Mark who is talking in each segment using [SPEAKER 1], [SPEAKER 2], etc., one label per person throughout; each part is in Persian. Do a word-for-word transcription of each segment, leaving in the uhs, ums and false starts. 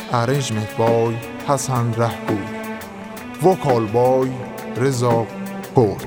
[SPEAKER 1] Arrangement by Hassan Rahgoo. Vocal by Reza Kaur.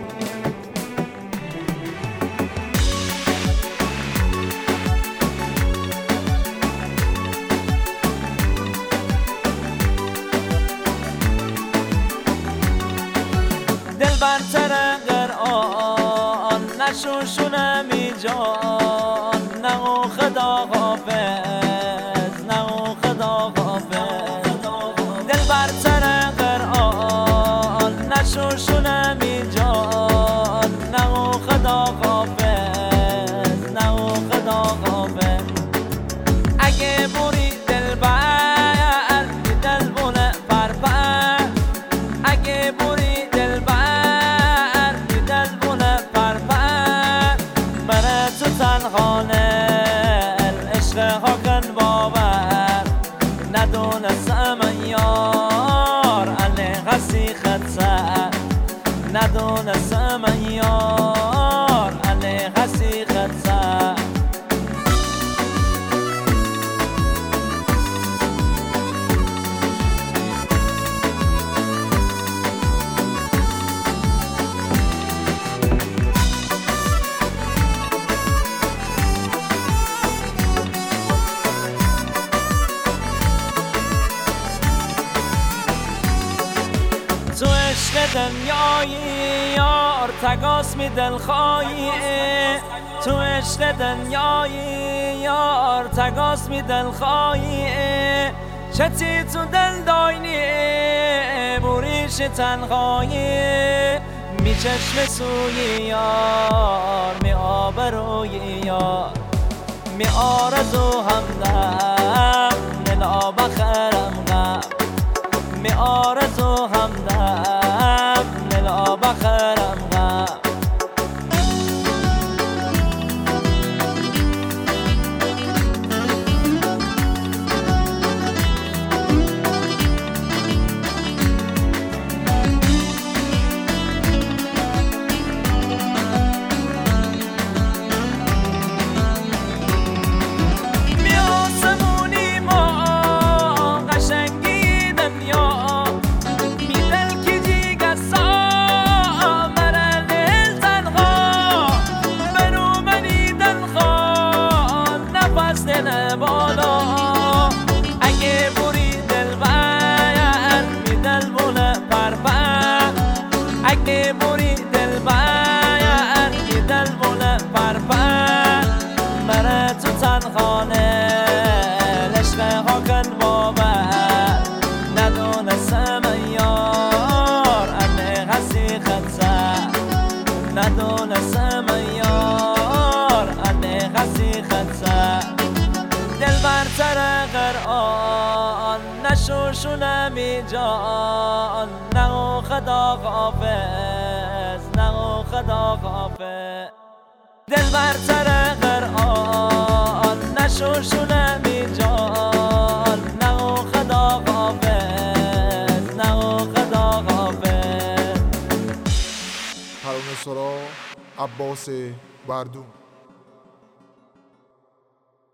[SPEAKER 2] دل بر ترقر آن نشوشونم ای جان نگو خدا حافظ نگو خدا حافظ دل بر ترقر آن نشوشونم ای جان نگو خدا حافظ نگو خدا حافظ اگه بوری دل بر دل بونه پر پر اگه بوری عشق ها کن باور ندونستم یار علی غسی خدسر ندونستم یار علی غسی خدسر تو عشق دنیایی یار تگاس می دل خواهی تو عشق دنیایی یار تگاس می دل خواهی چتی تو دل داینی بوریش تنهایی می چشم سوی یار می آبروی یار می آرزو همدم نلا بخرم غم می آرزو همدم نلا بخرم غم اگه بوری دل بر می دل بونه پر پر اگه بوری دل بر می دل بونه پر پر بره تو تنخانه عشق ها کن باور ندونستم یار علی غسی خدسر ندونستم یار علی غسی خدسر دل بر ترقر آن نشوشونم ای جان نگو خدا حافظ نگو خدا حافظ دل بر ترقر آن نشوشونم ای جان نگو خدا حافظ نگو خدا حافظ
[SPEAKER 1] ترانه سرا عباس بردون.